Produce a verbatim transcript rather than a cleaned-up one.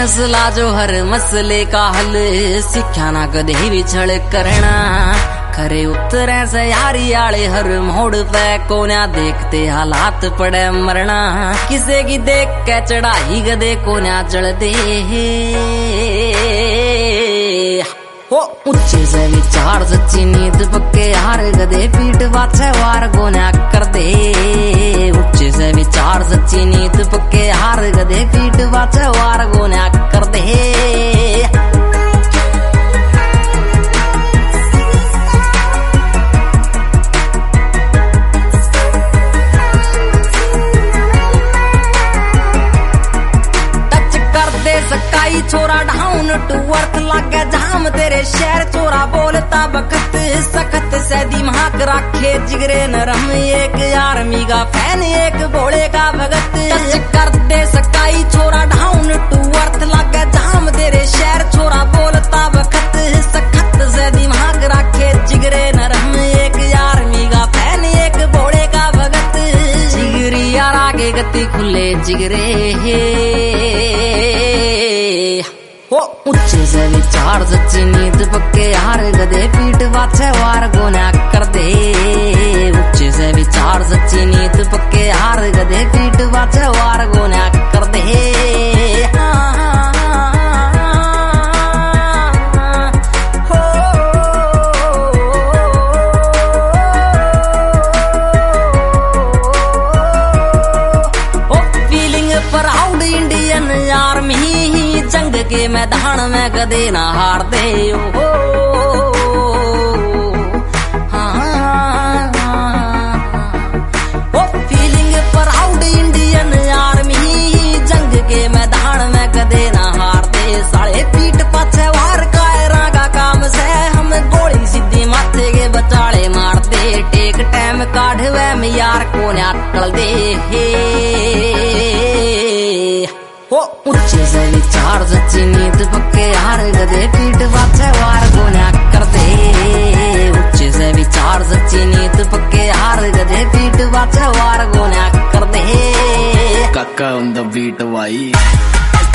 फैसला जो हर मसले का हल, सिक्ख्या ना कदे भी छल करना। खरे उतरे से यारी आले हर मोड़ पे कोन्या देखते हालात पड़े मरना। किसे की देख के चढ़ाई गदे कोन्या चढ़ते हो। ऊंचे से विचार सच्ची नींद पक्के हार गदे पीठ पाछे वार कोन्या कर दे। ऊंचे से विचार सच्ची नींद पक्के हार गदे पीठ पाछे वार कोन्या कर दे। सकाई छोरा डाउन टू अर्थ लागे जाम तेरे शहर चोरा बोलता बखत सखत से दिमाग रखे जिगरे नरम। एक आर्मी का फैन एक घोड़े का भगत। कर दे सकाई छोरा डाउन टू अर्थ लागे जाम तेरे शहर चोरा बोलता बखत सखत से दिमाग रखे जिगरे नरम। एक आर्मी का फैन एक घोड़े का भगत। जिगरी यार आगे गति खुले जिगरे हो। ऊंचे से विचार सच्ची नींद पक्के हार गदे पीठ पाछे वार कोन्या कर दे। ऊंचे से विचार सच्ची नींद पक्के हार गदे पीठ पाछे वार कोन्या कर दे। प्राउड इंडियन आर्मी जंग के मैदान में कदे ना हार दे हो। फीलिंग प्राउड इंडियन आर्मी जंग के मैदान में कदे ना हार दे। साले पीठ पाछे वार कायरा का काम से हम गोली सीधी माथे के बचाले मार दे। टेक टाइम काढ़वे में यार को टल दे हो। ऊंचे से विचार सच्ची नींद पक्के हार गदे पीठ पाछे वार कोन्या कर दे। ऊंचे से विचार सच्ची नींद पक्के हार गदे पीठ पाछे वार कोन्या कर दे। काका ऑन द बीट भाई।